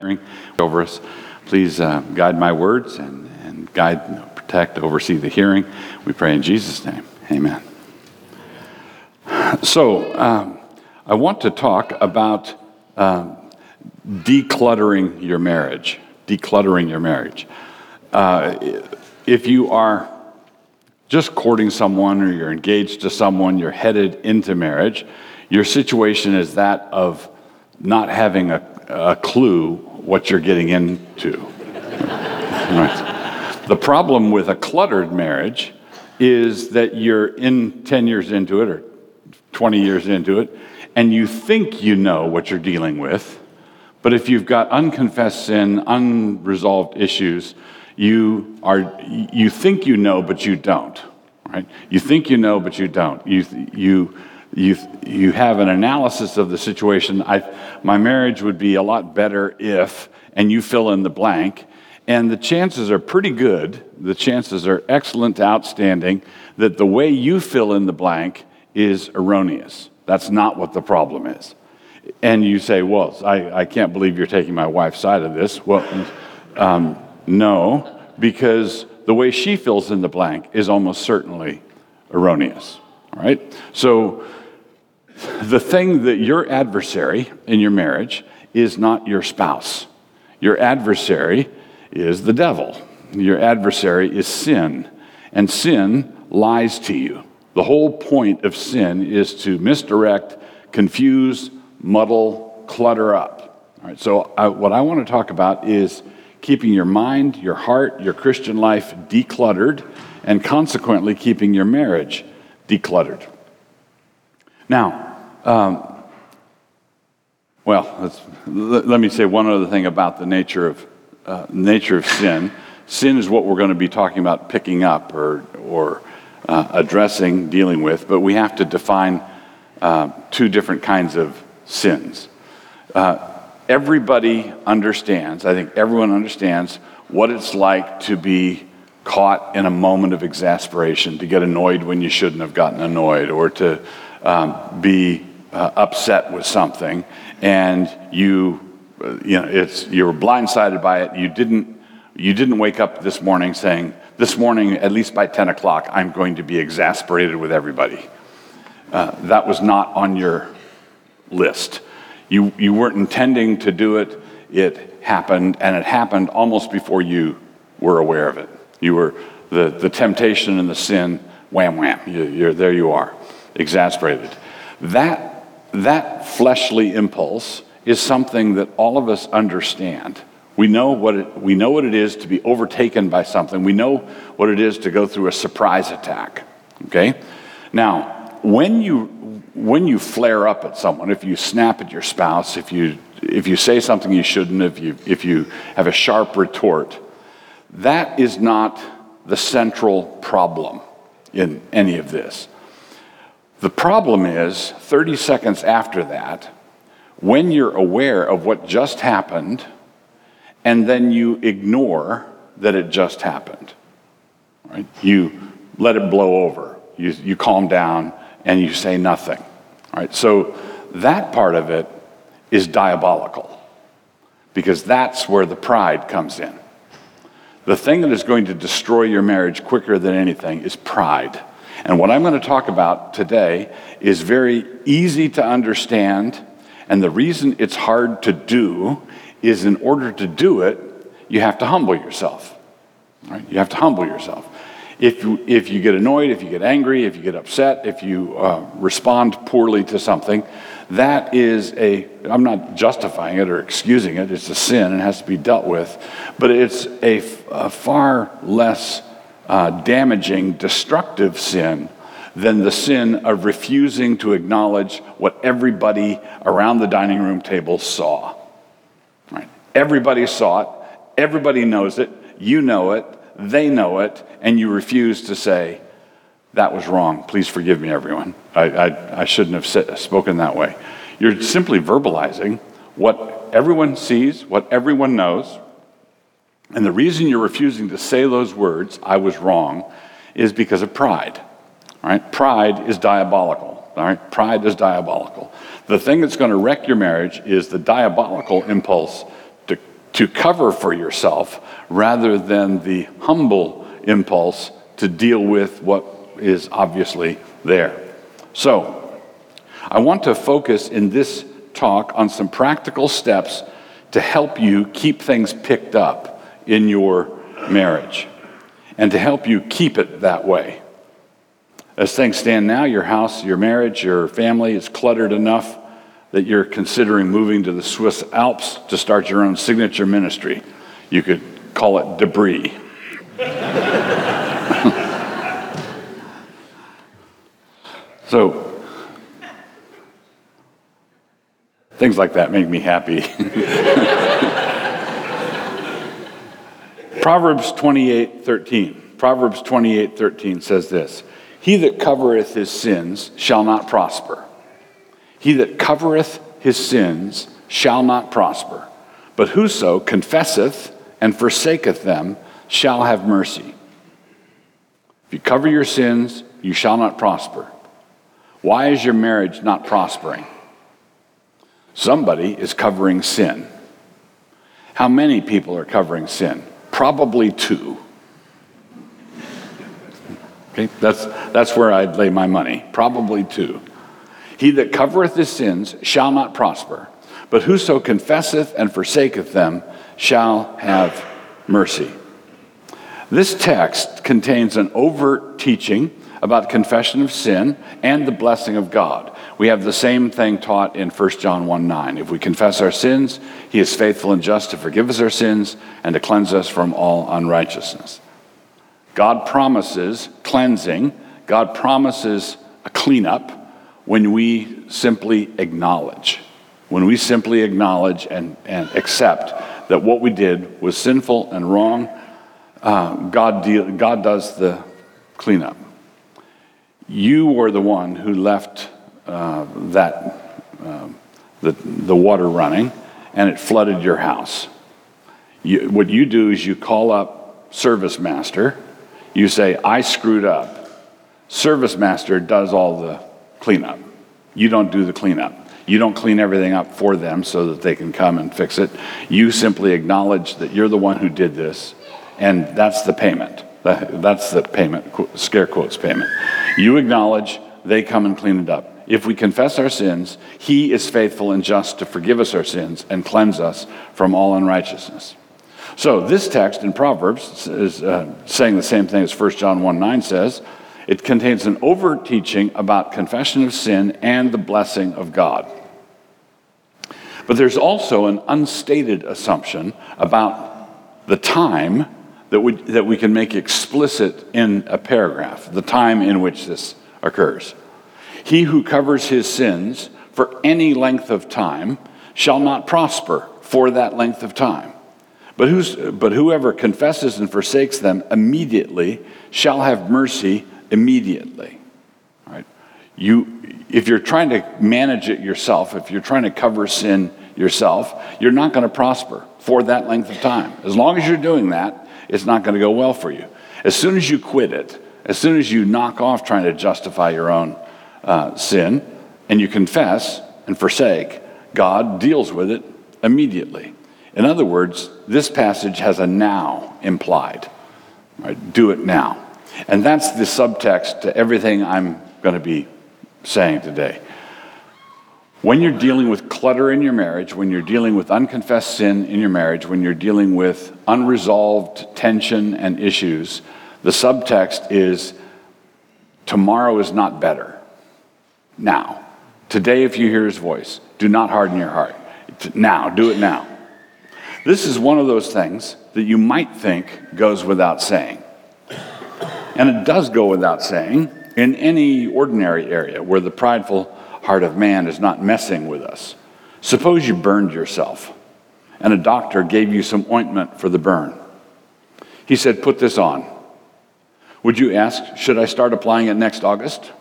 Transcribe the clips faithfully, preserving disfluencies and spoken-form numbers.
over us. Please uh, guide my words and, and guide, you know, protect, oversee the hearing. We pray in Jesus' name. Amen. So um, I want to talk about um, decluttering your marriage. Decluttering your marriage. Uh, if you are just courting someone or you're engaged to someone, you're headed into marriage, your situation is that of not having a, a clue what you're getting into. Right. The problem with a cluttered marriage is that you're in ten years into it or twenty years into it, and you think you know what you're dealing with, but if you've got unconfessed sin, unresolved issues, you are you think you know, but you don't. Right? You think you know, but you don't. You you you you have an analysis of the situation. I my marriage would be a lot better if, and you fill in the blank, and the chances are pretty good. The chances are excellent to outstanding that the way you fill in the blank is erroneous. That's not what the problem is. And you say, well, I, I can't believe you're taking my wife's side of this. Well, um, no, because the way she fills in the blank is almost certainly erroneous. All right? So the thing that your adversary in your marriage is not your spouse. Your adversary is the devil. Your adversary is sin. And sin lies to you. The whole point of sin is to misdirect, confuse, muddle, clutter up. All right, so I, what I want to talk about is keeping your mind, your heart, your Christian life decluttered, and consequently keeping your marriage decluttered. Now, um, well, let's, let, let me say one other thing about the nature of uh, nature of sin. Sin is what we're going to be talking about picking up or or uh, addressing, dealing with, but we have to define uh, two different kinds of sins. Uh, everybody understands, I think everyone understands what it's like to be caught in a moment of exasperation, to get annoyed when you shouldn't have gotten annoyed, or to um, be uh, upset with something, and you, uh, you know, it's you were blindsided by it. You didn't, you didn't wake up this morning saying, "This morning, at least by ten o'clock, I'm going to be exasperated with everybody." Uh, that was not on your list. You you weren't intending to do it. It happened, and it happened almost before you were aware of it. You were the the temptation and the sin. Wham wham. You, you're there. You are exasperated. That that fleshly impulse is something that all of us understand. We know what it, we know what it is to be overtaken by something. We know what it is to go through a surprise attack. Okay? Now, when you when you flare up at someone, if you snap at your spouse, if you if you say something you shouldn't, if you if you have a sharp retort, that is not the central problem in any of this. The problem is thirty seconds after that, when you're aware of what just happened, and then you ignore that it just happened. Right? You let it blow over. You, you calm down and you say nothing. All right? So that part of it is diabolical, because that's where the pride comes in. The thing that is going to destroy your marriage quicker than anything is pride. And what I'm going to talk about today is very easy to understand, and the reason it's hard to do is in order to do it, you have to humble yourself. Right? You have to humble yourself. If you, if you get annoyed, if you get angry, if you get upset, if you uh, respond poorly to something, that is a, I'm not justifying it or excusing it, it's a sin and has to be dealt with, but it's a, a far less uh, damaging, destructive sin than the sin of refusing to acknowledge what everybody around the dining room table saw. Right? Everybody saw it, everybody knows it, you know it, they know it, and you refuse to say, "That was wrong. Please forgive me, everyone. I, I, I shouldn't have said, spoken that way." You're simply verbalizing what everyone sees, what everyone knows, and the reason you're refusing to say those words, "I was wrong," is because of pride. All right? Pride is diabolical. All right? Pride is diabolical. The thing that's going to wreck your marriage is the diabolical impulse to to cover for yourself rather than the humble impulse to deal with what is obviously there. So, I want to focus in this talk on some practical steps to help you keep things picked up in your marriage and to help you keep it that way. As things stand now, your house, your marriage, your family is cluttered enough that you're considering moving to the Swiss Alps to start your own signature ministry. You could call it debris. So, things like that make me happy. Proverbs twenty-eight thirteen. Proverbs twenty-eight thirteen says this: He that covereth his sins shall not prosper. He that covereth his sins shall not prosper. But whoso confesseth and forsaketh them shall have mercy. If you cover your sins, you shall not prosper. Why is your marriage not prospering? Somebody is covering sin. How many people are covering sin? Probably two. Okay, that's, that's where I'd lay my money. Probably two. He that covereth his sins shall not prosper, but whoso confesseth and forsaketh them shall have mercy. This text contains an overt teaching about confession of sin and the blessing of God. We have the same thing taught in First John one nine. If we confess our sins, he is faithful and just to forgive us our sins and to cleanse us from all unrighteousness. God promises cleansing. God promises a cleanup when we simply acknowledge. When we simply acknowledge and, and accept that what we did was sinful and wrong, uh, God, deal, God does the cleanup. You were the one who left uh, that uh, the, the water running, and it flooded your house. You, what you do is you call up Service Master. You say, I screwed up. Service Master does all the cleanup. You don't do the cleanup. You don't clean everything up for them so that they can come and fix it. You simply acknowledge that you're the one who did this, and that's the payment. That's the payment, scare quotes payment. You acknowledge, they come and clean it up. If we confess our sins, he is faithful and just to forgive us our sins and cleanse us from all unrighteousness. So this text in Proverbs is uh, saying the same thing as First John one nine says. It contains an overt teaching about confession of sin and the blessing of God. But there's also an unstated assumption about the time that we, that we can make explicit in a paragraph, the time in which this occurs. He who covers his sins for any length of time shall not prosper for that length of time. But, who's, but whoever confesses and forsakes them immediately shall have mercy immediately. All right? You, if you're trying to manage it yourself, if you're trying to cover sin yourself, you're not going to prosper for that length of time. As long as you're doing that, it's not going to go well for you. As soon as you quit it, as soon as you knock off trying to justify your own uh, sin, and you confess and forsake, God deals with it immediately. In other words, this passage has a now implied. Right? Do it now. And that's the subtext to everything I'm going to be saying today. When you're dealing with clutter in your marriage, when you're dealing with unconfessed sin in your marriage, when you're dealing with unresolved tension and issues, the subtext is tomorrow is not better. Now. Today, if you hear his voice, do not harden your heart. Now, do it now. This is one of those things that you might think goes without saying. And it does go without saying in any ordinary area where the prideful heart of man is not messing with us. Suppose you burned yourself and a doctor gave you some ointment for the burn. He said, put this on. Would you ask, should I start applying it next August?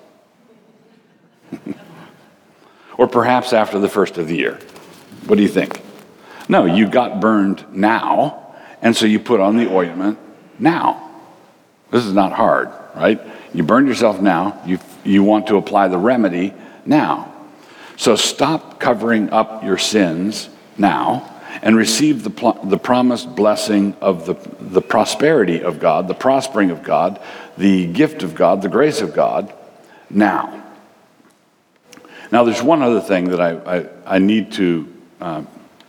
Or perhaps after the first of the year? What do you think? No, you got burned now, and so you put on the ointment now. This is not hard, right? You burned yourself now. You, you want to apply the remedy now. So stop covering up your sins now and receive the, pl- the promised blessing of the, the prosperity of God, the prospering of God, the gift of God, the grace of God now. Now, there's one other thing that I, I, I need to uh,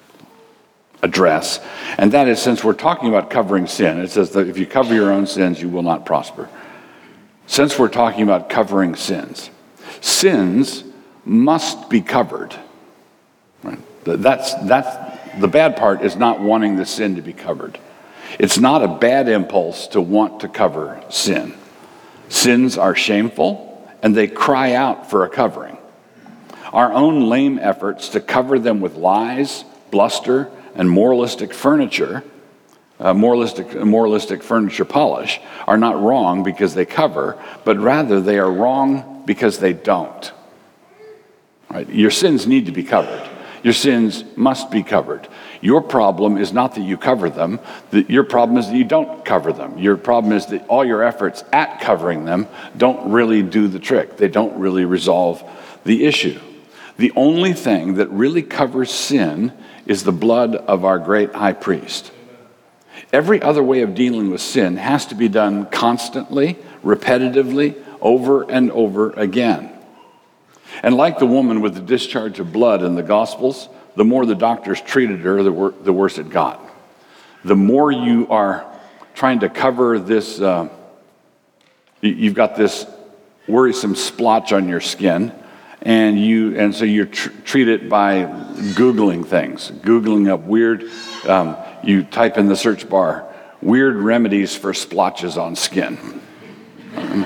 address, and that is, since we're talking about covering sin, it says that if you cover your own sins, you will not prosper. Since we're talking about covering sins, sins must be covered. Right? That's, that's, the bad part is not wanting the sin to be covered. It's not a bad impulse to want to cover sin. Sins are shameful, and they cry out for a covering. Our own lame efforts to cover them with lies, bluster, and moralistic furniture, uh, moralistic, moralistic furniture polish, are not wrong because they cover, but rather they are wrong because they don't. Right? Your sins need to be covered. Your sins must be covered. Your problem is not that you cover them. The, your problem is that you don't cover them. Your problem is that all your efforts at covering them don't really do the trick. They don't really resolve the issue. The only thing that really covers sin is the blood of our great high priest. Every other way of dealing with sin has to be done constantly, repetitively, over and over again. And like the woman with the discharge of blood in the Gospels, the more the doctors treated her, the, wor- the worse it got. The more you are trying to cover this, uh, you've got this worrisome splotch on your skin, and you and so you tr- treat it by Googling things, Googling up weird, um, you type in the search bar, weird remedies for splotches on skin. Um,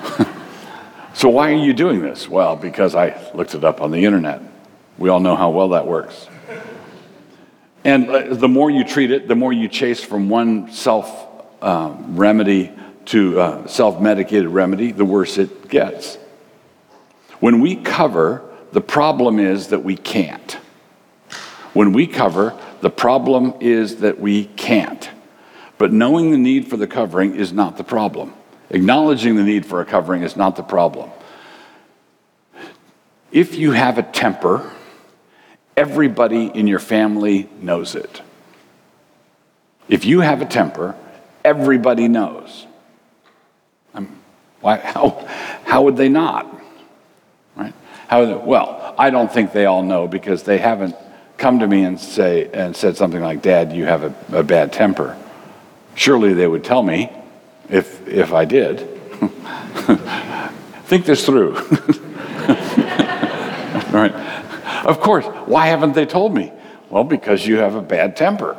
So why are you doing this? Well, because I looked it up on the internet. We all know how well that works. And uh, the more you treat it, the more you chase from one self uh, remedy to uh, self-medicated remedy, the worse it gets. When we cover, the problem is that we can't. When we cover, the problem is that we can't. But knowing the need for the covering is not the problem. Acknowledging the need for a covering is not the problem. If you have a temper, everybody in your family knows it. If you have a temper, everybody knows. Um, why? How? How would they not? Right? How? Would they, well, I don't think they all know because they haven't come to me and say and said something like, "Dad, you have a, a bad temper." Surely they would tell me. If if I did, think this through. All right. Of course, why haven't they told me? Well, because you have a bad temper.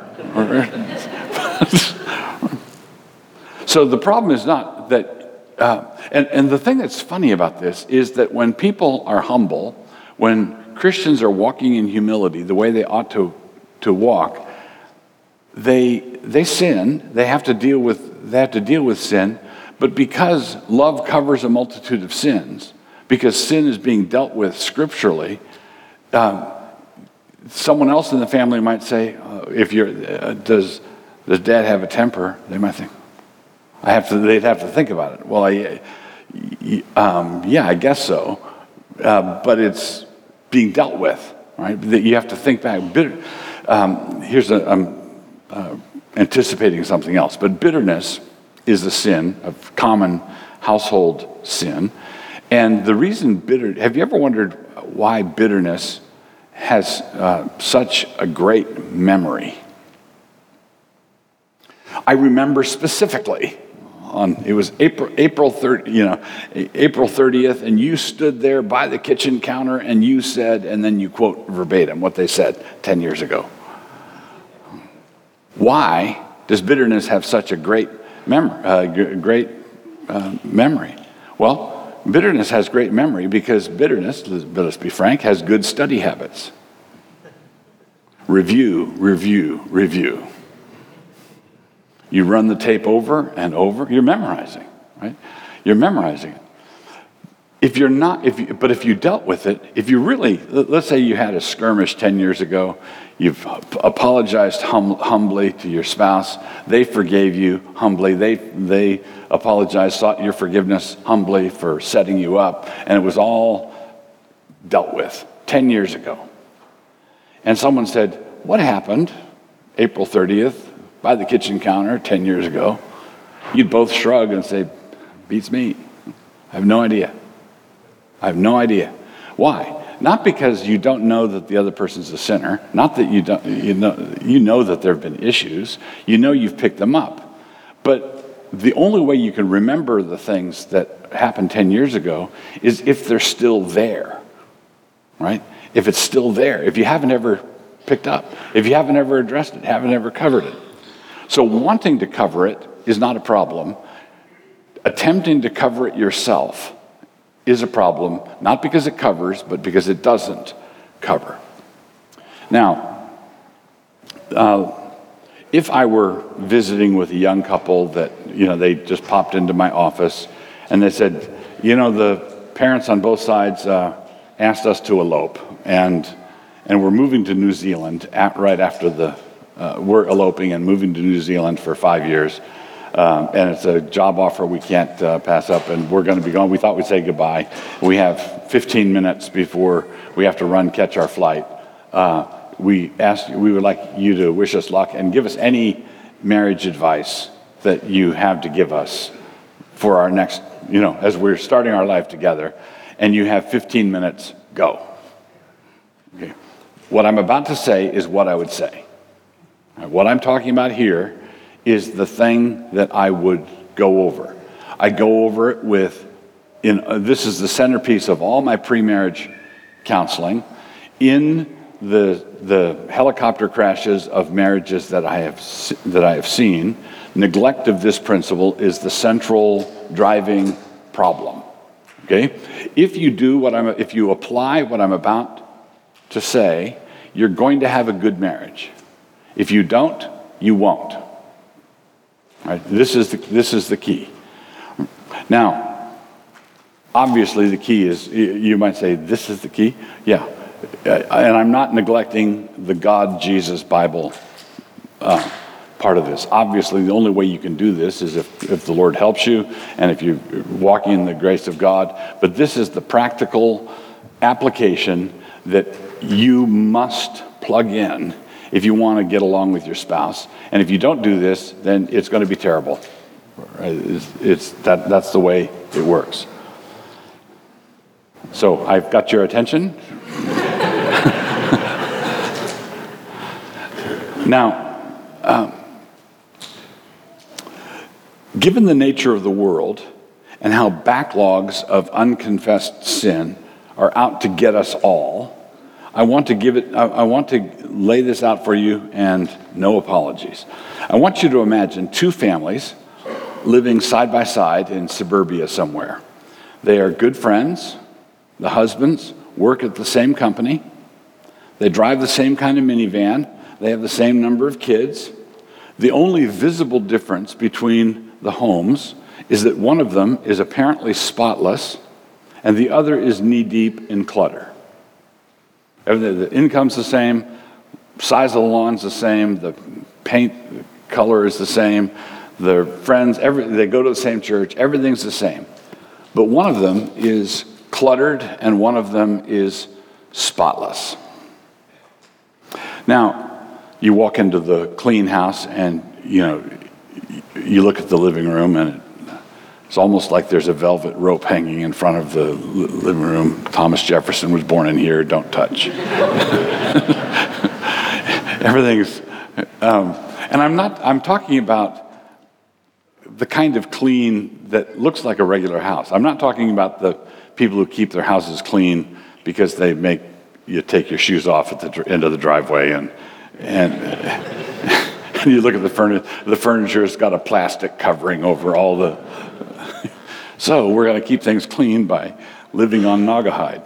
So the problem is not that, uh, and, and the thing that's funny about this is that when people are humble, when Christians are walking in humility the way they ought to, to walk, they they sin, they have to deal with They have to deal with sin, but because love covers a multitude of sins, because sin is being dealt with scripturally, um, someone else in the family might say, uh, "If you're, uh, does does Dad have a temper?" They might think, "I have to." They'd have to think about it. Well, I, um, yeah, I guess so, uh, but it's being dealt with, right? That you have to think back. Bitter. Um, here's a. Um, uh, anticipating something else. But bitterness is a sin, a common household sin. And the reason bitter, have you ever wondered why bitterness has uh, such a great memory? I remember specifically on, it was April, April thirtieth, you know, April thirtieth, and you stood there by the kitchen counter and you said, and then you quote verbatim what they said ten years ago. Why does bitterness have such a great, mem- uh, g- great uh, memory? Well, bitterness has great memory because bitterness, let's be frank, has good study habits. Review, review, review. You run the tape over and over, you're memorizing, right? You're memorizing it. If you're not, if you, but if you dealt with it, if you really, let's say you had a skirmish ten years ago, you've apologized hum, humbly to your spouse, they forgave you humbly, they they apologized, sought your forgiveness humbly for setting you up, and it was all dealt with ten years ago. And someone said, "What happened April thirtieth, by the kitchen counter ten years ago, you'd both shrug and say, beats me. I have no idea. I have no idea. Why? Not because you don't know that the other person's a sinner, not that you don't, you know, you know that there have been issues, you know you've picked them up. But the only way you can remember the things that happened ten years ago is if they're still there, right? If it's still there, if you haven't ever picked up, if you haven't ever addressed it, haven't ever covered it. So wanting to cover it is not a problem. Attempting to cover it yourself is a problem, not because it covers, but because it doesn't cover. Now, uh, if I were visiting with a young couple that, you know, they just popped into my office and they said, you know, the parents on both sides uh, asked us to elope, and and we're moving to New Zealand at, right after the, uh, we're eloping and moving to New Zealand for five years. Um, and it's a job offer we can't uh, pass up, and we're going to be gone. We thought we'd say goodbye. We have fifteen minutes before we have to run, catch our flight. Uh, we asked, we would like you to wish us luck and give us any marriage advice that you have to give us for our next, you know, as we're starting our life together. And you have fifteen minutes, go. Okay. What I'm about to say is what I would say. What I'm talking about here is the thing that I would go over. I go over it with, in, uh, this is the centerpiece of all my pre-marriage counseling. In the the helicopter crashes of marriages that I have that I have seen, neglect of this principle is the central driving problem. Okay? If you do what I'm, if you apply what I'm about to say, you're going to have a good marriage. If you don't, you won't. Right? This is the, this is the key. Now, obviously the key is, you might say, this is the key? Yeah. And I'm not neglecting the God, Jesus, Bible uh, part of this. Obviously, the only way you can do this is if, if the Lord helps you and if you're walking in the grace of God. But this is the practical application that you must plug in if you want to get along with your spouse. And if you don't do this, then it's going to be terrible. Right? It's, it's that, that's the way it works. So I've got your attention. Now, um, given the nature of the world and how backlogs of unconfessed sin are out to get us all, I want to give it, I want to lay this out for you, and no apologies. I want you to imagine two families living side by side in suburbia somewhere. They are good friends. The husbands work at the same company. They drive the same kind of minivan. They have the same number of kids. The only visible difference between the homes is that one of them is apparently spotless and the other is knee-deep in clutter. The income's the same, size of the lawn's the same, the paint color is the same, their friends, every, they go to the same church, everything's the same. But one of them is cluttered and one of them is spotless. Now, you walk into the clean house and, you know, you look at the living room and it's almost like there's a velvet rope hanging in front of the living room. Thomas Jefferson was born in here, don't touch. Everything's, um, and I'm not, I'm talking about the kind of clean that looks like a regular house. I'm not talking about the people who keep their houses clean because they make you take your shoes off at the end of the driveway and, and, and you look at the furniture, the furniture's got a plastic covering over all the, so we're going to keep things clean by living on Naugahyde.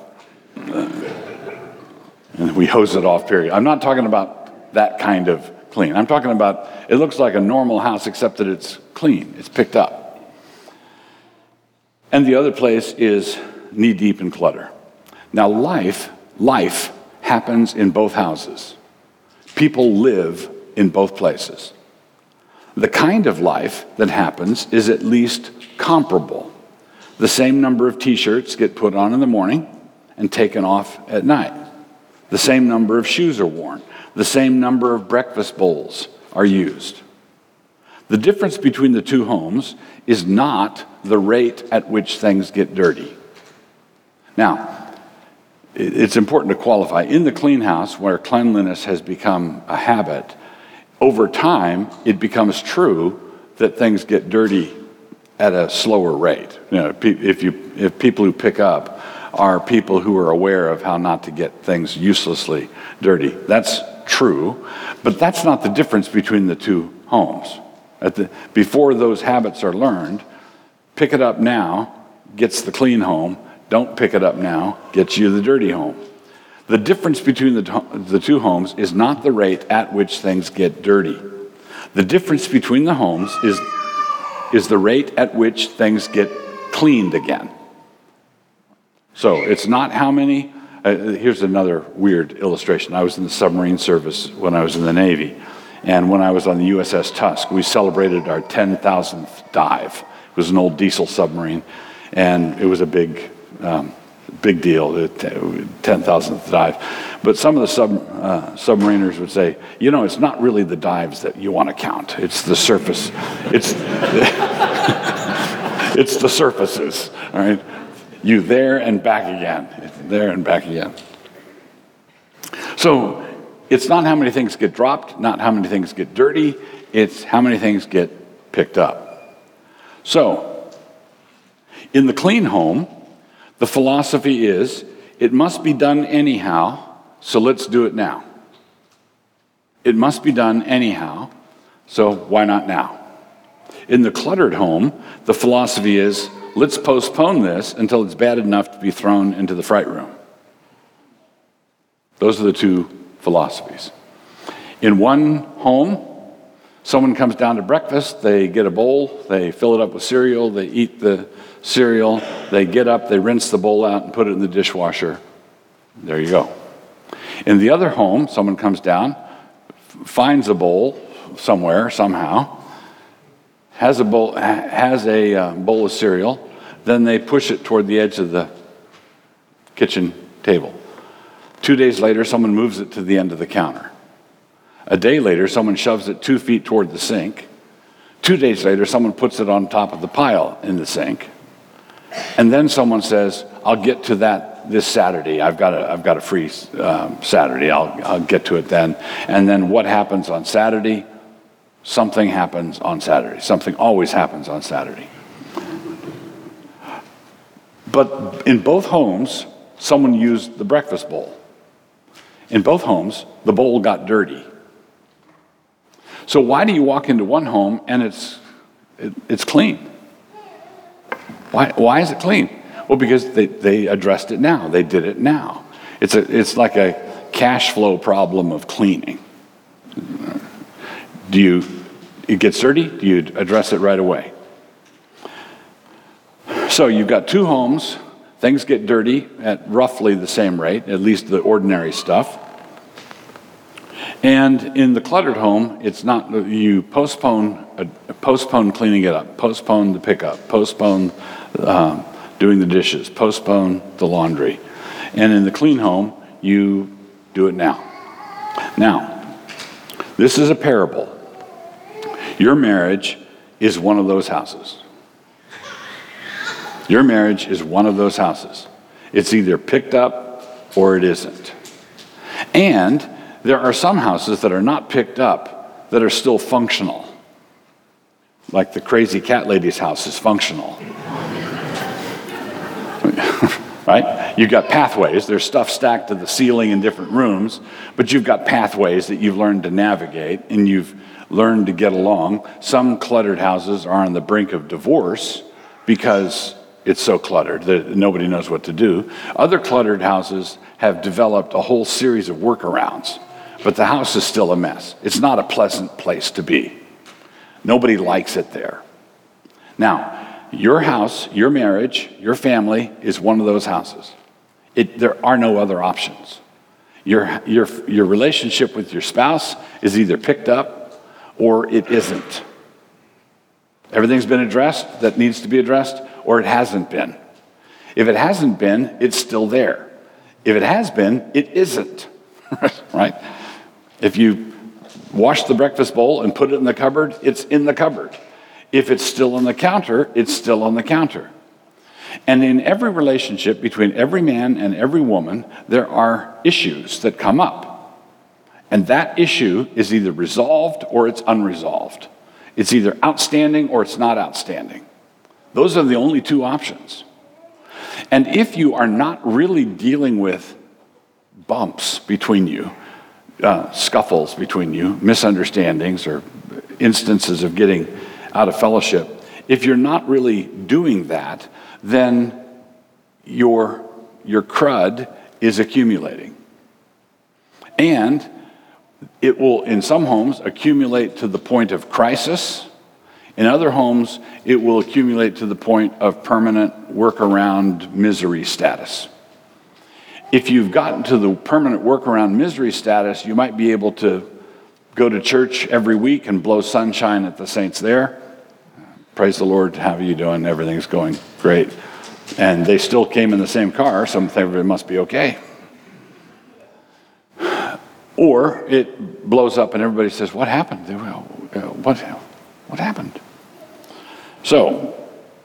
And we hose it off, period. I'm not talking about that kind of clean. I'm talking about, it looks like a normal house except that it's clean, it's picked up. And the other place is knee-deep in clutter. Now life, life happens in both houses. People live in both places. The kind of life that happens is at least comparable. The same number of t-shirts get put on in the morning and taken off at night. The same number of shoes are worn. The same number of breakfast bowls are used. The difference between the two homes is not the rate at which things get dirty. Now, it's important to qualify. In the clean house, where cleanliness has become a habit, over time, it becomes true that things get dirty at a slower rate. You know, if you if people who pick up are people who are aware of how not to get things uselessly dirty, that's true, but that's not the difference between the two homes. At the, before those habits are learned, pick it up now gets the clean home. Don't pick it up now gets you the dirty home. The difference between the, the two homes is not the rate at which things get dirty. The difference between the homes is, is the rate at which things get cleaned again. So it's not how many. Uh, here's another weird illustration. I was in the submarine service when I was in the Navy. And when I was on the U S S Tusk, we celebrated our ten thousandth dive. It was an old diesel submarine, and it was a big, um, big deal, the ten thousandth dive. But some of the sub, uh, submariners would say, you know, it's not really the dives that you want to count. It's the surface. It's, it's the surfaces, all right? You there and back again, there and back again. So it's not how many things get dropped, not how many things get dirty, it's how many things get picked up. So, in the clean home, the philosophy is, it must be done anyhow, so let's do it now. It must be done anyhow, so why not now? In the cluttered home, the philosophy is, let's postpone this until it's bad enough to be thrown into the fright room. Those are the two philosophies. In one home, someone comes down to breakfast, they get a bowl, they fill it up with cereal, they eat the cereal, they get up, they rinse the bowl out and put it in the dishwasher. There you go. In the other home, someone comes down, finds a bowl somewhere, somehow, has a bowl, has a uh, bowl of cereal, then they push it toward the edge of the kitchen table. Two days later, someone moves it to the end of the counter. A day later, someone shoves it two feet toward the sink. Two days later, someone puts it on top of the pile in the sink. And then someone says, I'll get to that this Saturday. I've got a, I've got a free um, Saturday. I'll, I'll get to it then. And then what happens on Saturday? Something happens on Saturday. Something always happens on Saturday. But in both homes, someone used the breakfast bowl. In both homes, the bowl got dirty. So why do you walk into one home and it's it, it's clean? Why why is it clean? Well, because they, they addressed it now. They did it now. It's a it's like a cash flow problem of cleaning. Do you, it gets dirty, do you address it right away? So you've got two homes, things get dirty at roughly the same rate, at least the ordinary stuff. And in the cluttered home, it's not, you postpone uh, postpone cleaning it up, postpone the pickup, postpone um, doing the dishes, postpone the laundry. And in the clean home, you do it now. Now, this is a parable. Your marriage is one of those houses. Your marriage is one of those houses. It's either picked up or it isn't. And there are some houses that are not picked up that are still functional. Like the crazy cat lady's house is functional. Right? You've got pathways. There's stuff stacked to the ceiling in different rooms, but you've got pathways that you've learned to navigate and you've learned to get along. Some cluttered houses are on the brink of divorce because it's so cluttered that nobody knows what to do. Other cluttered houses have developed a whole series of workarounds, but the house is still a mess. It's not a pleasant place to be. Nobody likes it there. Now, your house, your marriage, your family is one of those houses. It, there are no other options. Your, your, your relationship with your spouse is either picked up or it isn't. Everything's been addressed that needs to be addressed, or it hasn't been. If it hasn't been, it's still there. If it has been, it isn't. right? If you wash the breakfast bowl and put it in the cupboard, it's in the cupboard. If it's still on the counter, it's still on the counter. And in every relationship between every man and every woman, there are issues that come up. And that issue is either resolved or it's unresolved. It's either outstanding or it's not outstanding. Those are the only two options. And if you are not really dealing with bumps between you, uh, scuffles between you, misunderstandings or instances of getting out of fellowship, if you're not really doing that, then your, your crud is accumulating. And it will, in some homes, accumulate to the point of crisis. In other homes, it will accumulate to the point of permanent workaround misery status. If you've gotten to the permanent workaround misery status, you might be able to go to church every week and blow sunshine at the saints there. Praise the Lord, how are you doing? Everything's going great. And they still came in the same car, so everybody must be okay. Or it blows up and everybody says, what happened? What, what happened? So,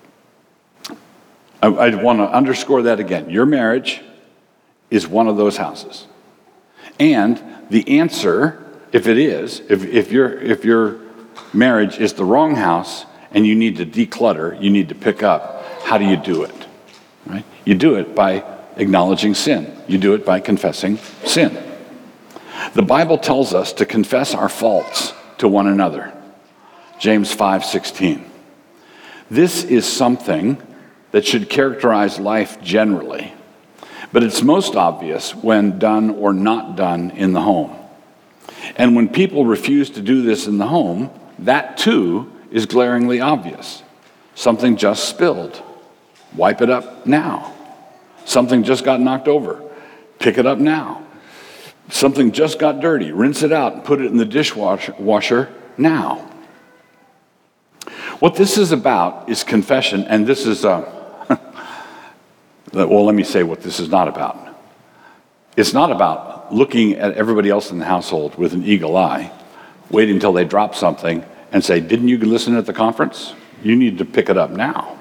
I, I want to underscore that again. Your marriage is one of those houses. And the answer, if it is, if, if, your, if your marriage is the wrong house and you need to declutter, you need to pick up, how do you do it? Right? You do it by acknowledging sin. You do it by confessing sin. The Bible tells us to confess our faults to one another. James five sixteen. This is something that should characterize life generally, but it's most obvious when done or not done in the home. And when people refuse to do this in the home, that too is glaringly obvious. Something just spilled. Wipe it up now. Something just got knocked over. Pick it up now. Something just got dirty. Rinse it out and put it in the dishwasher washer now. What this is about is confession, and this is, uh, well, let me say what this is not about. It's not about looking at everybody else in the household with an eagle eye, waiting until they drop something and say, didn't you listen at the conference? You need to pick it up now.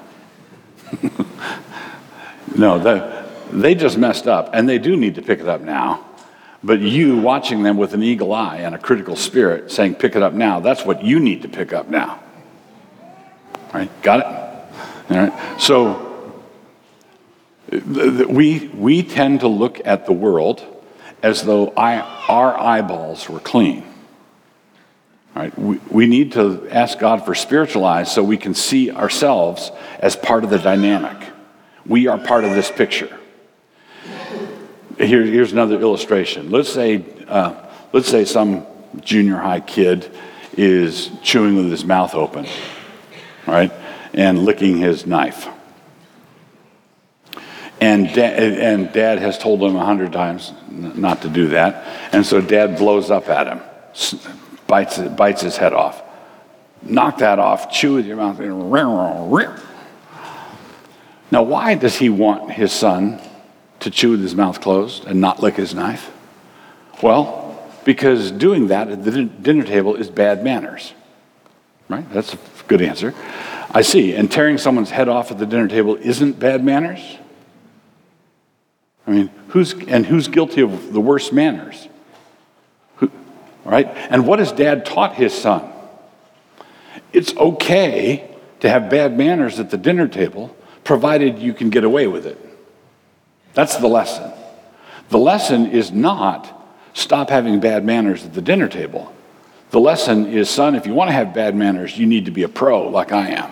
No, they, they just messed up, and they do need to pick it up now. But you watching them with an eagle eye and a critical spirit saying, pick it up now, that's what you need to pick up now. All right, got it? All right, so we, we tend to look at the world as though I, our eyeballs were clean. All right, we, we need to ask God for spiritual eyes so we can see ourselves as part of the dynamic. We are part of this picture. Here, here's another illustration. Let's say, uh, let's say some junior high kid is chewing with his mouth open, right, and licking his knife. And, da- and dad has told him a hundred times not to do that, and so dad blows up at him, bites bites his head off. Knock that off. Chew with your mouth. Now, why does he want his son to chew with his mouth closed and not lick his knife? Well, because doing that at the dinner table is bad manners. Right? That's a good answer. I see. And tearing someone's head off at the dinner table isn't bad manners? I mean, who's and who's guilty of the worst manners? Who, right? And what has dad taught his son? It's okay to have bad manners at the dinner table, provided you can get away with it. That's the lesson. The lesson is not stop having bad manners at the dinner table. The lesson is, son, if you want to have bad manners, you need to be a pro like I am.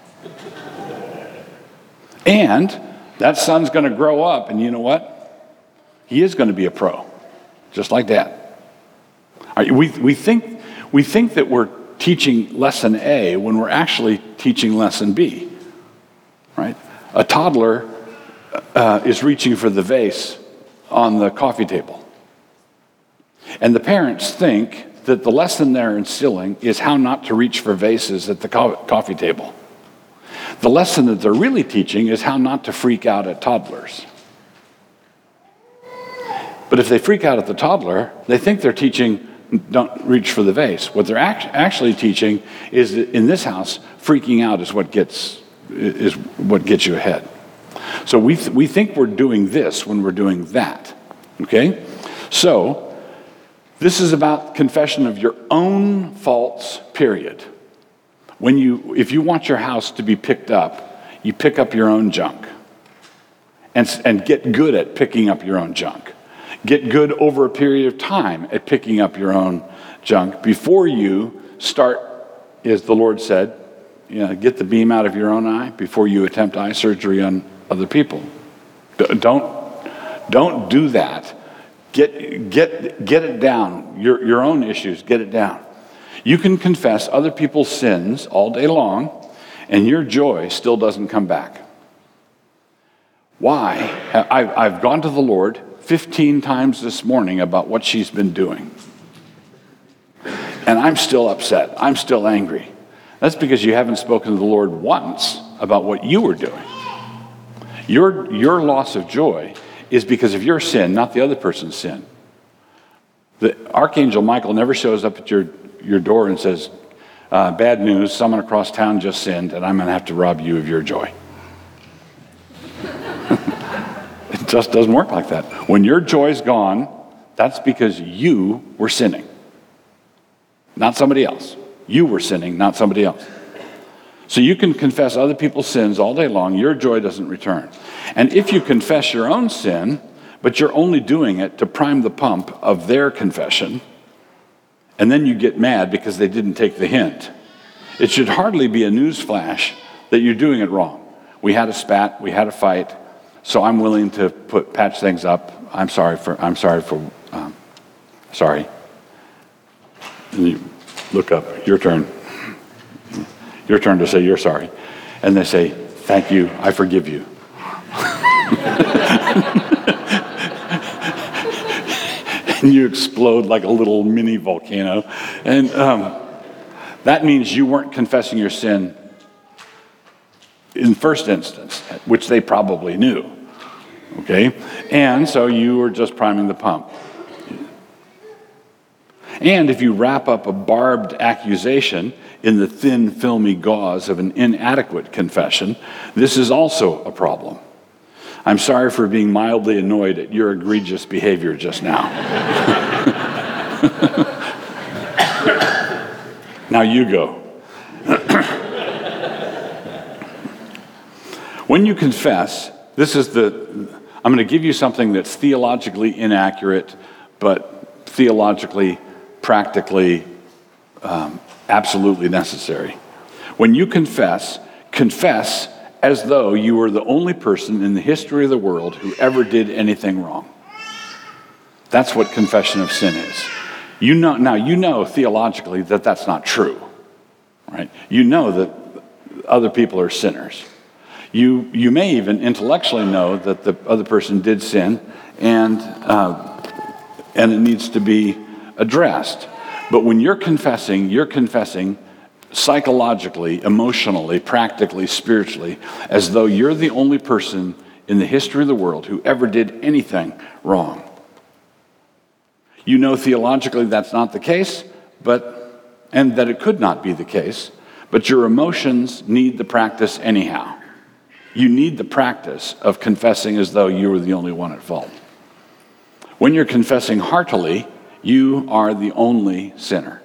And that son's going to grow up, and you know what? He is going to be a pro, just like dad. We, we, think, we think that we're teaching lesson A when we're actually teaching lesson B, right? A toddler uh, is reaching for the vase on the coffee table. And the parents think that the lesson they're instilling is how not to reach for vases at the co- coffee table. The lesson that they're really teaching is how not to freak out at toddlers. But if they freak out at the toddler, they think they're teaching, don't reach for the vase. What they're act- actually teaching is that in this house, freaking out is what gets is what gets you ahead. So we th- we think we're doing this when we're doing that. Okay? So this is about confession of your own faults, period. When you if you want your house to be picked up, you pick up your own junk. And, and get good at picking up your own junk. Get good over a period of time at picking up your own junk before you start, as the Lord said, you know, get the beam out of your own eye before you attempt eye surgery on other people. Don't, don't do that. Get, get, get it down. Your, your own issues, get it down. You can confess other people's sins all day long, and your joy still doesn't come back. Why? I've, I've gone to the Lord fifteen times this morning about what she's been doing. And I'm still upset. I'm still angry. That's because you haven't spoken to the Lord once about what you were doing. Your, your loss of joy is because of your sin, not the other person's sin. The Archangel Michael never shows up at your, your door and says, uh, bad news, someone across town just sinned, and I'm going to have to rob you of your joy. It just doesn't work like that. When your joy's gone, that's because you were sinning, not somebody else. You were sinning, not somebody else. So you can confess other people's sins all day long. Your joy doesn't return. And if you confess your own sin, but you're only doing it to prime the pump of their confession, and then you get mad because they didn't take the hint, it should hardly be a news flash that you're doing it wrong. We had a spat, we had a fight, so I'm willing to put patch things up. I'm sorry for, I'm sorry for, um, sorry. And you look up, your turn. Your turn to say you're sorry. And they say, thank you, I forgive you. And you explode like a little mini volcano. And um, that means you weren't confessing your sin in first instance, which they probably knew. Okay? And so you were just priming the pump. And if you wrap up a barbed accusation in the thin, filmy gauze of an inadequate confession, this is also a problem. I'm sorry for being mildly annoyed at your egregious behavior just now. Now you go. When you confess, this is the, I'm going to give you something that's theologically inaccurate, but theologically, practically, um, absolutely necessary. When you confess, confess as though you were the only person in the history of the world who ever did anything wrong. That's what confession of sin is. You know, now, you know theologically that that's not true, right? You know that other people are sinners. You, you may even intellectually know that the other person did sin, and, uh, and it needs to be addressed. But when you're confessing, you're confessing psychologically, emotionally, practically, spiritually, as though you're the only person in the history of the world who ever did anything wrong. You know theologically that's not the case, but and that it could not be the case, but your emotions need the practice anyhow. You need the practice of confessing as though you were the only one at fault. When you're confessing heartily, you are the only sinner.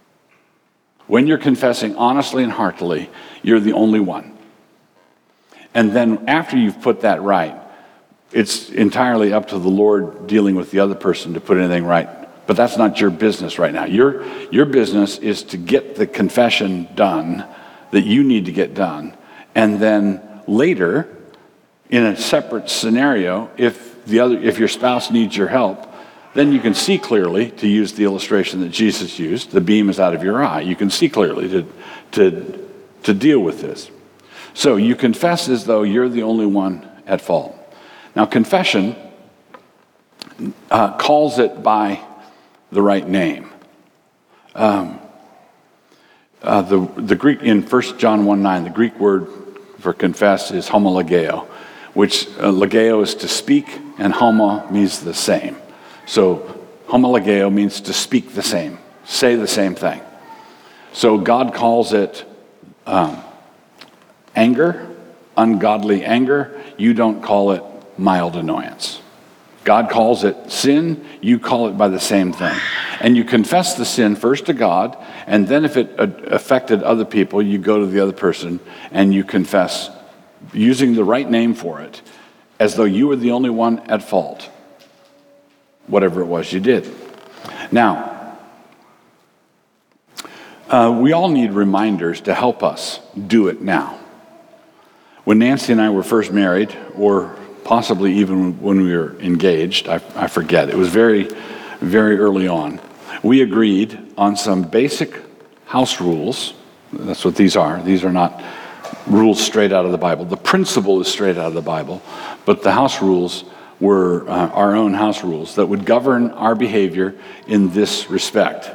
When you're confessing honestly and heartily, you're the only one. And then after you've put that right, it's entirely up to the Lord dealing with the other person to put anything right. But that's not your business right now. Your, your business is to get the confession done that you need to get done. And then later, in a separate scenario, if the other, if your spouse needs your help, then you can see clearly, to use the illustration that Jesus used, the beam is out of your eye. You can see clearly to, to, to deal with this. So you confess as though you're the only one at fault. Now, confession uh, calls it by the right name. Um, uh, the, the Greek, in First John one nine, the Greek word for confess is homologeo, which uh, logeo is to speak, and homo means the same. So homologeo means to speak the same, say the same thing. So God calls it um, anger, ungodly anger. You don't call it mild annoyance. God calls it sin, you call it by the same thing. And you confess the sin first to God, and then if it affected other people, you go to the other person and you confess using the right name for it, as though you were the only one at fault, whatever it was you did. Now, uh, we all need reminders to help us do it now. When Nancy and I were first married, or possibly even when we were engaged, I, I forget, it was very, very early on, we agreed on some basic house rules. That's what these are. These are not rules straight out of the Bible. The principle is straight out of the Bible, but the house rules were uh, our own house rules that would govern our behavior in this respect.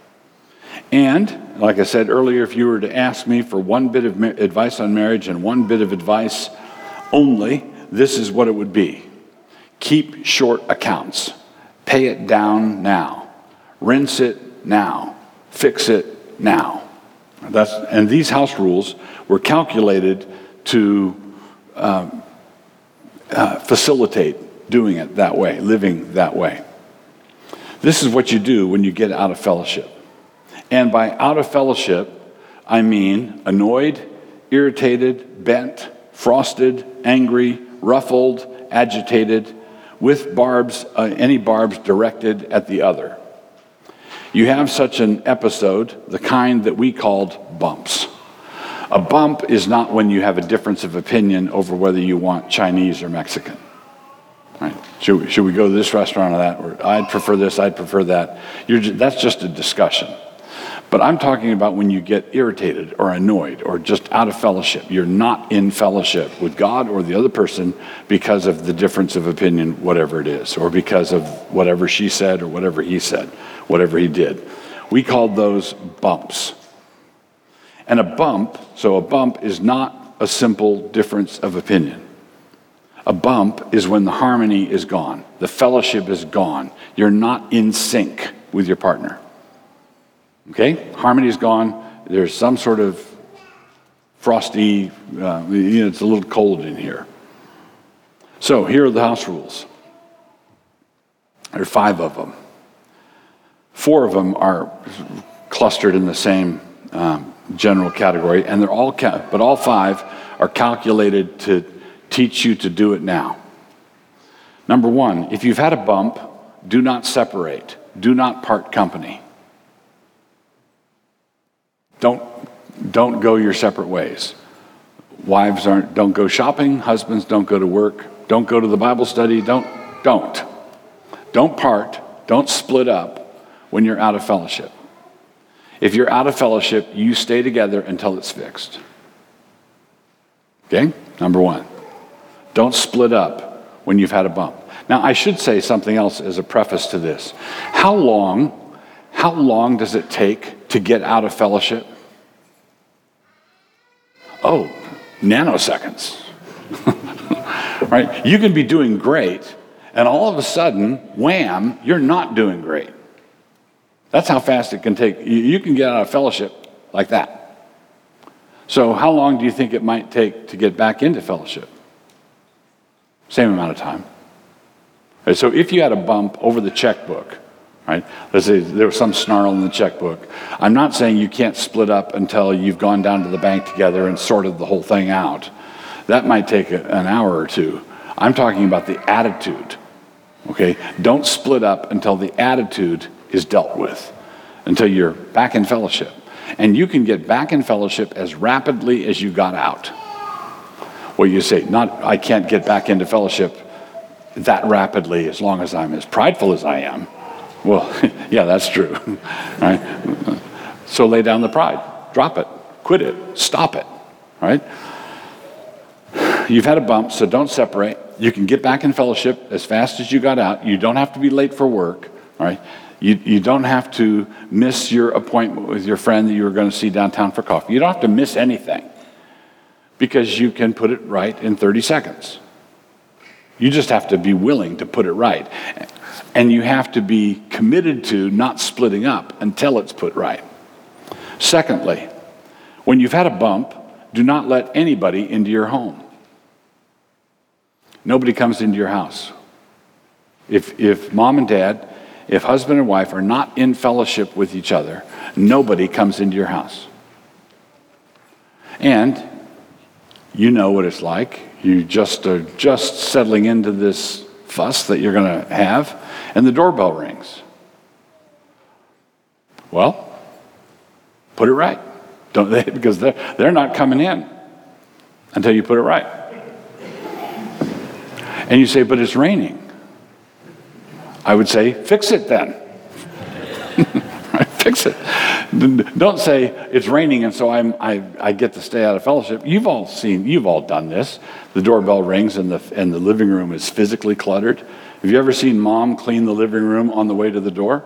And, like I said earlier, if you were to ask me for one bit of ma- advice on marriage and one bit of advice only, this is what it would be. Keep short accounts. Pay it down now. Rinse it now. Fix it now. That's, and these house rules were calculated to um, uh, facilitate doing it that way, living that way. This is what you do when you get out of fellowship. And by out of fellowship, I mean annoyed, irritated, bent, frosted, angry, ruffled, agitated, with barbs, uh, any barbs directed at the other. You have such an episode, the kind that we called bumps. A bump is not when you have a difference of opinion over whether you want Chinese or Mexican. Right? Should we, should we go to this restaurant or that? Or I'd prefer this, I'd prefer that. You're, that's just a discussion. But I'm talking about when you get irritated or annoyed or just out of fellowship. You're not in fellowship with God or the other person because of the difference of opinion, whatever it is, or because of whatever she said or whatever he said, whatever he did. We called those bumps. And a bump, so a bump is not a simple difference of opinion. A bump is when the harmony is gone, the fellowship is gone. You're not in sync with your partner. Okay? Harmony is gone. There's some sort of frosty, uh, you know, it's a little cold in here. So here are the house rules. There are five of them. Four of them are clustered in the same um, general category, and they're all, ca- but all five are calculated to teach you to do it now. Number one, if you've had a bump, do not separate. Do not part company. Don't, don't go your separate ways. Wives aren't, don't go shopping. Husbands don't go to work. Don't go to the Bible study. Don't, don't. Don't part. Don't split up when you're out of fellowship. If you're out of fellowship, you stay together until it's fixed. Okay? Number one. Don't split up when you've had a bump. Now, I should say something else as a preface to this. How long, how long does it take to get out of fellowship? Oh, nanoseconds. Right? You can be doing great, and all of a sudden, wham, you're not doing great. That's how fast it can take. You, you can get out of fellowship like that. So how long do you think it might take to get back into fellowship? Same amount of time. Right, so if you had a bump over the checkbook, right? Let's say there was some snarl in the checkbook. I'm not saying you can't split up until you've gone down to the bank together and sorted the whole thing out. That might take a, an hour or two. I'm talking about the attitude. Okay? Don't split up until the attitude is dealt with, until you're back in fellowship. And you can get back in fellowship as rapidly as you got out. Well, you say, not, I can't get back into fellowship that rapidly as long as I'm as prideful as I am. Well, yeah, that's true. Right? So lay down the pride. Drop it. Quit it. Stop it. Right? You've had a bump, so don't separate. You can get back in fellowship as fast as you got out. You don't have to be late for work. Right? You, you don't have to miss your appointment with your friend that you were going to see downtown for coffee. You don't have to miss anything because you can put it right in thirty seconds. You just have to be willing to put it right. And you have to be committed to not splitting up until it's put right. Secondly, when you've had a bump, do not let anybody into your home. Nobody comes into your house. If, if mom and dad, if husband and wife are not in fellowship with each other, nobody comes into your house. And you know what it's like. You just are just settling into this fuss that you're going to have, and the doorbell rings. Well, put it right. Don't they? Because they're, they're not coming in until you put it right. And you say, but it's raining. I would say, fix it then. Right? Fix it. Don't say, it's raining and so I'm, I, I get to stay out of fellowship. You've all seen, you've all done this. The doorbell rings and the, and the living room is physically cluttered. Have you ever seen mom clean the living room on the way to the door?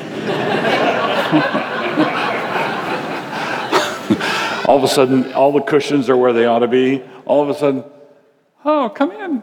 All of a sudden, all the cushions are where they ought to be. All of a sudden, oh, come in.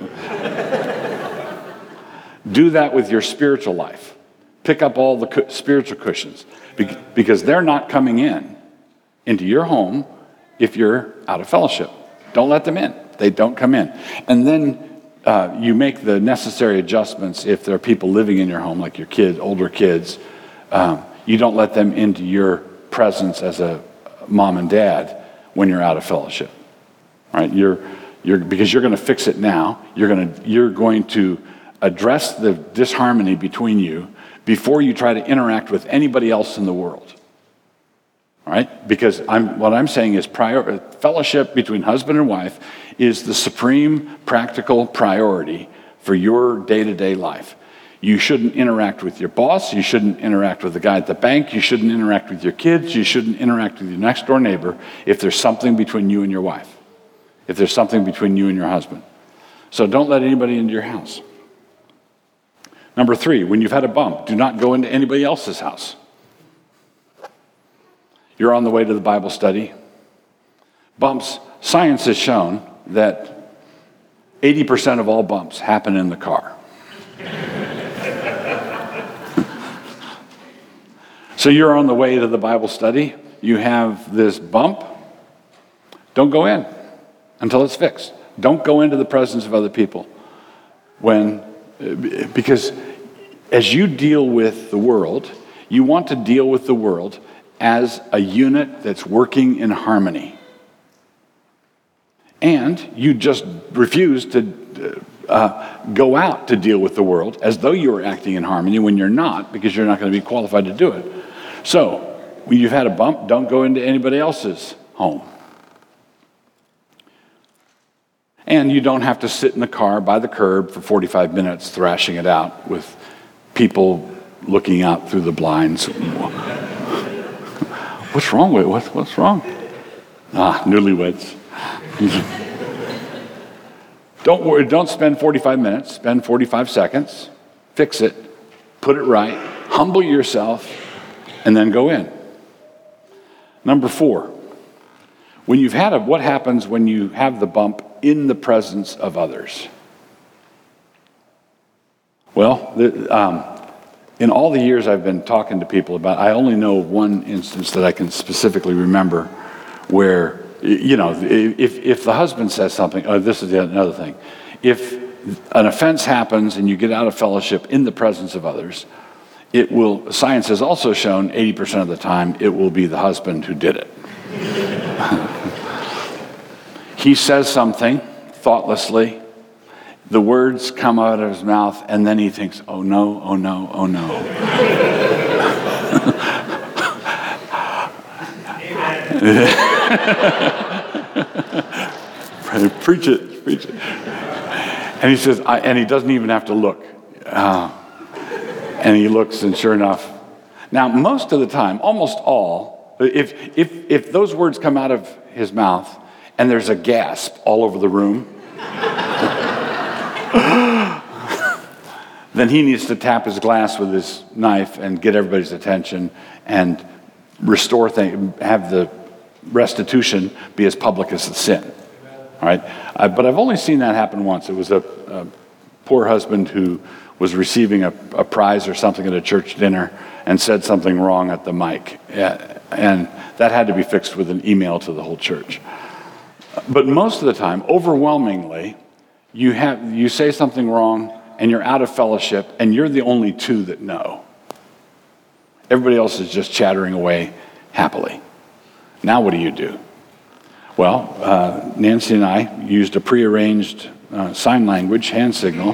Do that with your spiritual life. Pick up all the cu- spiritual cushions because they're not coming in into your home if you're out of fellowship. Don't let them in. They don't come in. And then uh, you make the necessary adjustments if there are people living in your home, like your kids, older kids. Um, you don't let them into your presence as a mom and dad when you're out of fellowship. Right? You're you're because you're going to fix it now. You're going to you're going to address the disharmony between you before you try to interact with anybody else in the world. All right? Because I'm, what I'm saying is prior, fellowship between husband and wife is the supreme practical priority for your day-to-day life. You shouldn't interact with your boss. You shouldn't interact with the guy at the bank. You shouldn't interact with your kids. You shouldn't interact with your next-door neighbor if there's something between you and your wife, if there's something between you and your husband. So don't let anybody into your house. Number three, when you've had a bump, do not go into anybody else's house. You're on the way to the Bible study. Bumps, science has shown that eighty percent of all bumps happen in the car. So you're on the way to the Bible study. You have this bump. Don't go in until it's fixed. Don't go into the presence of other people. When, because as you deal with the world, you want to deal with the world as a unit that's working in harmony. And you just refuse to uh, go out to deal with the world as though you were acting in harmony when you're not, because you're not going to be qualified to do it. So, when you've had a bump, don't go into anybody else's home. And you don't have to sit in the car by the curb for forty-five minutes thrashing it out with people looking out through the blinds. What's wrong with it? What, what's wrong? Ah, newlyweds. Don't worry, don't spend forty-five minutes. Spend forty-five seconds. Fix it. Put it right. Humble yourself. And then go in. Number four. When you've had a, what happens when you have the bump in the presence of others? Well, the, um, in all the years I've been talking to people about, I only know one instance that I can specifically remember where, you know, if, if the husband says something, oh, this is another thing. If an offense happens and you get out of fellowship in the presence of others, it will, science has also shown eighty percent of the time it will be the husband who did it. He says something thoughtlessly, the words come out of his mouth, and then he thinks, oh no, oh no, oh no. Preach it, preach it. And he says, I, and he doesn't even have to look. Uh, and he looks, and sure enough. Now, most of the time, almost all, if if if those words come out of his mouth, and there's a gasp all over the room, then he needs to tap his glass with his knife and get everybody's attention and restore things, have the restitution be as public as the sin. All right, I, but I've only seen that happen once. It was a, a poor husband who was receiving a, a prize or something at a church dinner and said something wrong at the mic. Yeah, and that had to be fixed with an email to the whole church. But most of the time, overwhelmingly, you have you say something wrong and you're out of fellowship and you're the only two that know. Everybody else is just chattering away happily. Now what do you do? Well, uh, Nancy and I used a prearranged uh, sign language hand signal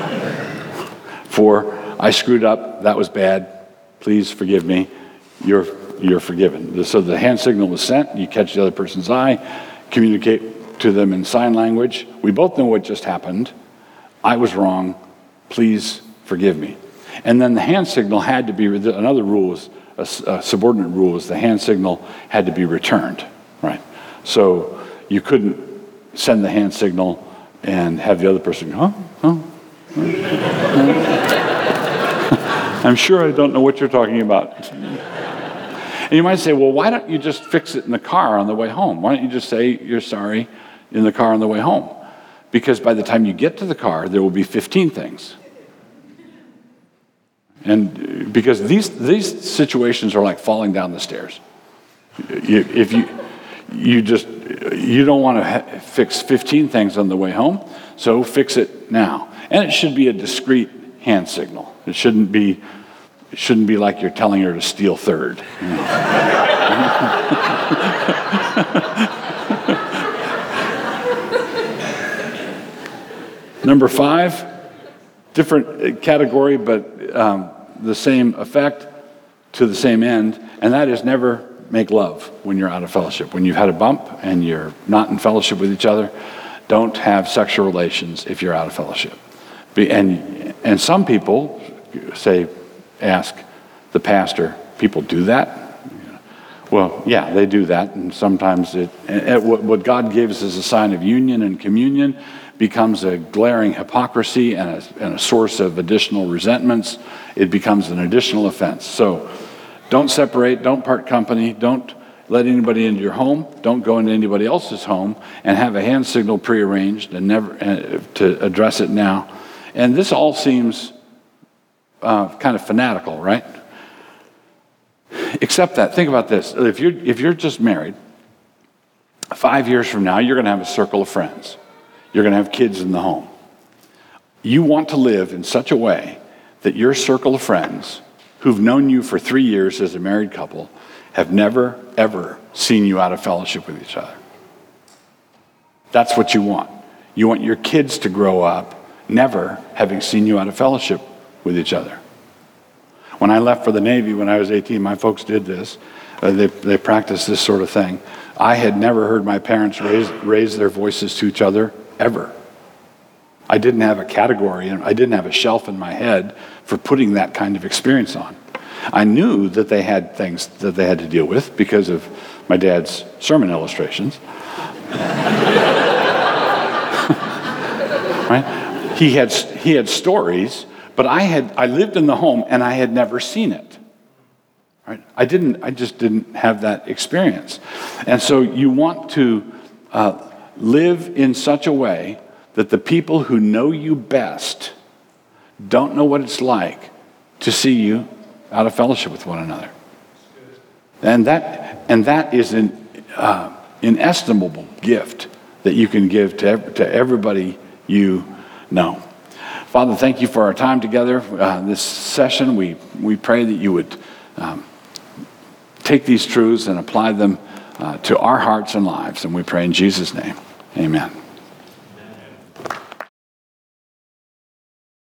for, I screwed up, that was bad, please forgive me, you're, you're forgiven. So the hand signal was sent, you catch the other person's eye, communicate to them in sign language. We both know what just happened. I was wrong, please forgive me. And then the hand signal had to be, another rule was, a, a subordinate rule was the hand signal had to be returned, right? So you couldn't send the hand signal and have the other person go, huh, huh, huh. I'm sure I don't know what you're talking about. And you might say, well, why don't you just fix it in the car on the way home? Why don't you just say you're sorry in the car on the way home? Because by the time you get to the car, there will be fifteen things. And because these these situations are like falling down the stairs. You, if you you just you don't want to ha- fix fifteen things on the way home, so fix it now. And it should be a discreet hand signal. It shouldn't be it shouldn't be like you're telling her to steal third. You know? Number five, different category, but um, the same effect to the same end, and that is never make love when you're out of fellowship. When you've had a bump and you're not in fellowship with each other, don't have sexual relations if you're out of fellowship. Be, and and some people say, ask the pastor, people do that? Well, yeah, they do that, and sometimes it, and what God gives as a sign of union and communion becomes a glaring hypocrisy and a, and a source of additional resentments. It becomes an additional offense. So don't separate, don't part company, don't let anybody into your home, don't go into anybody else's home, and have a hand signal prearranged and never uh, to address it now. And this all seems uh, kind of fanatical, right? Except that, think about this. If you're, if you're just married, five years from now, you're going to have a circle of friends. You're going to have kids in the home. You want to live in such a way that your circle of friends who've known you for three years as a married couple have never, ever seen you out of fellowship with each other. That's what you want. You want your kids to grow up never having seen you out of fellowship with each other. When I left for the Navy when I was eighteen, my folks did this. Uh, they, they practiced this sort of thing. I had never heard my parents raise, raise their voices to each other, ever. I didn't have a category, and I didn't have a shelf in my head for putting that kind of experience on. I knew that they had things that they had to deal with because of my dad's sermon illustrations. Right? He had he had stories, but I had I lived in the home and I had never seen it. Right? I didn't. I just didn't have that experience, and so you want to uh, live in such a way that the people who know you best don't know what it's like to see you out of fellowship with one another, and that and that is an uh, inestimable gift that you can give to to everybody you know. Father, thank you for our time together. Uh, this session, we we pray that you would um, take these truths and apply them uh, to our hearts and lives, and we pray in Jesus' name, amen.